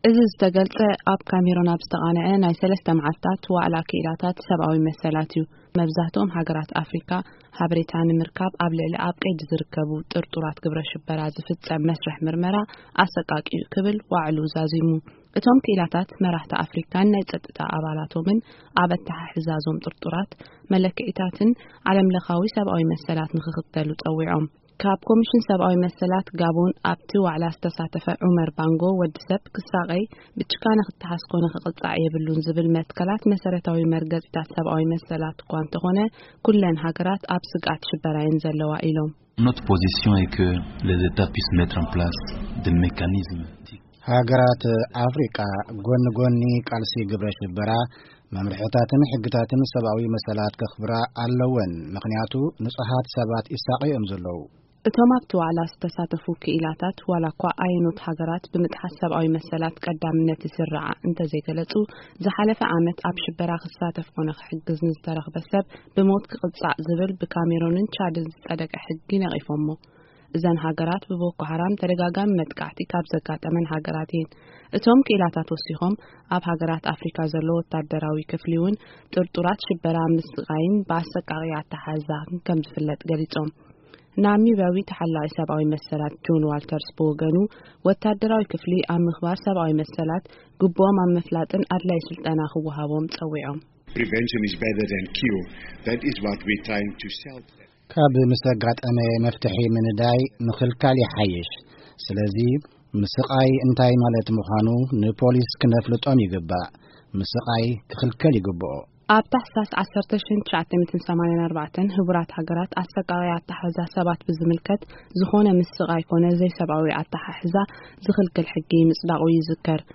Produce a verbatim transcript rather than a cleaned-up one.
እዚ ዝተገልጸ ኣብ ካሜሮን ኣብ ዝተቓነዐ ናይ ሰለስተ መዓልታት ዋዕላ ክኢላታት ሰብኣዊ መሰላት እዩ። መብዛሕትኦም ሃገራት ኣፍሪካ ሓበሬታ ንምርካብ ኣብ ልዕሊ ኣብ ቀይዲ ዝርከቡ ጥርጡራት ግብረ ሽበራ ዝፍጸም መስርሕ ምርመራ ኣሰቃቂዩ ክብል ዋዕሉ ዛዚሙ። እቶም ክኢላታት መራሕቲ ኣፍሪካን ናይ ጸጥታ ኣባላቶምን ኣብ ኣተሓሕዛዞም ጥርጡራት መለክዒታትን ዓለምለኻዊ ሰብኣዊ መሰላት ንኽኽተሉ ጸዊዖም። ካብ ኮሚሽን ሰብኣዊ መሰላት ጋቦን ኣብቲ ዋዕላ ዝተሳተፈ ዑመር ባንጎ ወዲሰብ ክሳቀይ ብጭካነ ክትሓስ ኮነ ክቅጻዕ የብሉን ዝብል መትከላት መሰረታዊ መርገጽታት ሰብኣዊ መሰላት እኳ እንተኾነ ኩለን ሃገራት ኣብ ስጋት ሽበራይን ዘለዋ ኢሎም Notre position est que les États puissent mettre en place des mécanismes ሃገራት አፍሪካ ጎን ጎኒ ቃልሲ ግብረ ሽበራ መምርሕታትን ሕግታትን ሰብኣዊ መሰላት ከኽብራ ኣለወን ምክንያቱ ንጹሃት ሰባት ይሳቀዮም ዘለዉ እቶም ኣብቲ ዋዕላ ዝተሳተፉ ክኢላታት ዋላኳ ኣይኖት ሃገራት ብምጥሓስ ሰብኣዊ መሰላት ቀዳምነት ይስርዓ እንተዘይገለጹ ዝሓለፈ ዓመት ኣብ ሽበራ ክሳተፍ ኮነ ክሕግዝ ንዝተረኽበ ሰብ ብሞት ክቅጻዕ ዝብል ብካሜሮንን ቻድን ዝጸደቀ ሕጊ ነቒፎሞ እዘን ሃገራት ብቦኮ ሓራም ተደጋጋሚ መጥቃዕቲ ካብ ዘጋጠመን ሃገራት እየን እቶም ክኢላታት ወሲኾም ኣብ ሃገራት ኣፍሪካ ዘሎ ወታደራዊ ክፍሊውን ጥርጡራት ሽበራ ምስቃይን በአሰቃቂ ኣተሓዛ ከም ዝፍለጥ ገሊጾም ናሚባዊ ተሐላቂ ሰብኣዊ መሰላት ጆን ዋልተርስ በወገኑ ወታደራዊ ክፍሊ ኣብ ምኽባር ሰብኣዊ መሰላት ግቦም ኣብ መፍላጥን ኣድላይ ስልጠና ክወሃቦም ጸዊዖም Prevention is better than cure. That is what we're trying to sell. ካብ ምሰጋጠመ መፍትሒ ምንዳይ ንኽልካል ይሓይሽ ስለዚ ምስቃይ እንታይ ማለት ምዃኑ ንፖሊስ ክነፍልጦም ይግባእ ምስቃይ ክኽልከል ይግባኦ ኣብ ታሕሳስ ዓሰርተ ትሽዓተ ሰማንያ ኣርባዕተ ህቡራት ሃገራት ኣሰቃቂ ኣተሓሕዛ ሰባት ብዝምልከት ዝኾነ ምስቃይ ኮነ ዘይሰብኣዊ ኣተሓሕዛ ዝኽልክል ሕጊ ምጽዳቁ ይዝከር